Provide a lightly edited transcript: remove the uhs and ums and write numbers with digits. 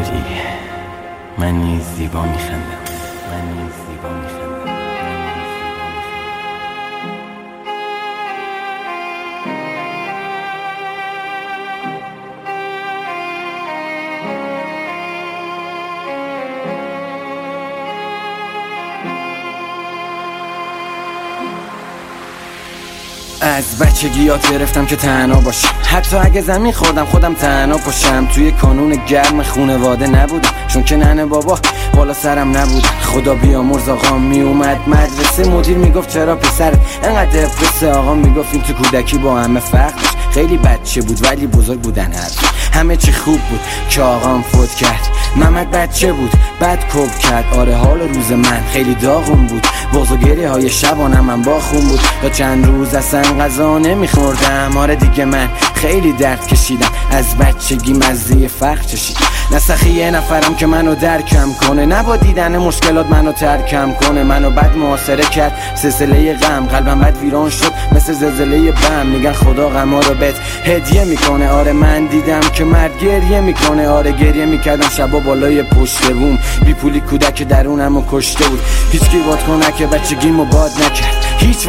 میری من نیز زیبا میخندم. از بچگی یاد گرفتم که تنها باشم، حتی اگه زمین خوردم خودم تنها پاشم. توی کانون گرم خونواده نبودم، چون که ننه بابا بالا سرم نبودن. خدا بیامرز آقام میومد مدرسه، مدیر میگفت چرا پسرت انقدر دپرسه. آقام میگفت این تو کودکی با همه فرق داشت، خیلی بچه بود ولی بزرگ بودن همه چی خوب بود که آقام فوت کرد. محمد بچه بود بعد کب کرد، آره حال روز من خیلی داغون بود. بزرگیه های شبانم من با خون بود، تا چند روز اصلا غذا نمیخوردم. آره دیگه من خیلی درد کشیدم، از بچگی مزه فقر چشیدم. نسخی یه نفرم که منو درکم کنه، نبا دیدن مشکلات منو ترکم کنه. منو بد محاصره کرد سلسله غم، قلبم بد ویران شد مثل زلزله بم. میگن خدا غما رو بهت هدیه میکنه، آره من دیدم که مرد گریه میکنه. آره گریه میکردم شبا بالای پشت بوم، بی پولی کودک درونمو کشته بود. هیچ کی باد کنه که بچگیمو باد نکرد، هیچ